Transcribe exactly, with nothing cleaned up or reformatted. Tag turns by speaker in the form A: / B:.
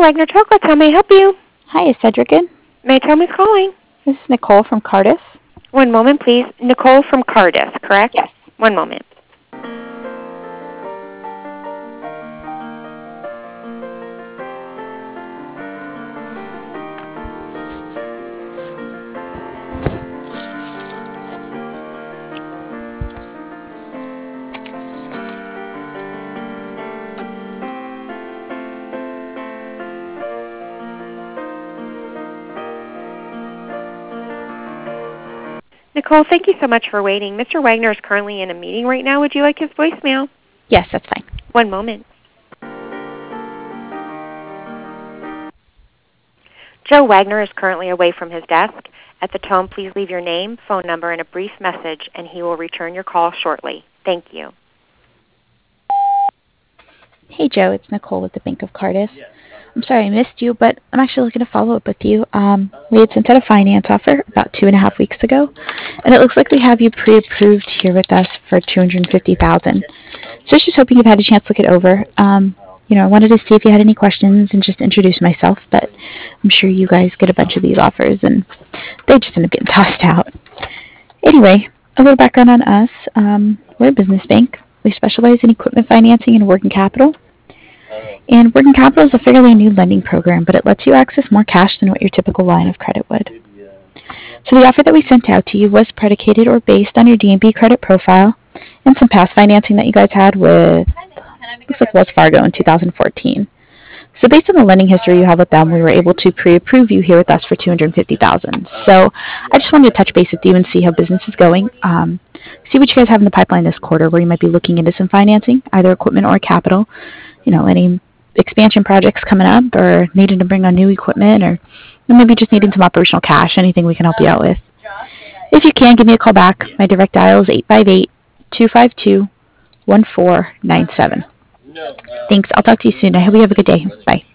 A: Wagner Chocolates. How may I help you?
B: Hi, is Cedric in?
A: May I tell who's calling?
B: This is Nicole from Cardiff.
A: One moment, please. Nicole from Cardiff, correct?
B: Yes.
A: One moment. Nicole, thank you so much for waiting. Mister Wagner is currently in a meeting right now. Would you like his voicemail?
B: Yes, that's fine.
A: One moment. Joe Wagner is currently away from his desk. At the tone, please leave your name, phone number, and a brief message, and he will return your call shortly. Thank you.
B: Hey, Joe, it's Nicole with the Bank of Cardiff. I'm sorry I missed you, but I'm actually looking to follow up with you. Um, we had sent out a finance offer about two and a half weeks ago, and it looks like we have you pre-approved here with us for two hundred fifty thousand dollars. So I was just hoping you've had a chance to look it over. Um, you know, I wanted to see if you had any questions and just introduce myself, but I'm sure you guys get a bunch of these offers, and they just end up getting tossed out. Anyway, a little background on us. Um, we're a business bank. We specialize in equipment financing and working capital. And working capital is a fairly new lending program, but it lets you access more cash than what your typical line of credit would. So the offer that we sent out to you was predicated or based on your D and B credit profile and some past financing that you guys had with, looks like Wells Fargo in two thousand fourteen. So based on the lending history you have with them, we were able to pre-approve you here with us for two hundred fifty thousand dollars. So I just wanted to touch base with you and see how business is going. Um, see what you guys have in the pipeline this quarter where you might be looking into some financing, either equipment or capital. You know, any expansion projects coming up or needing to bring on new equipment or maybe just needing some operational cash, anything we can help you out with. If you can, give me a call back. My direct dial is eight five eight, two five two, one four nine seven. Thanks. I'll talk to you soon. I hope you have a good day. Bye.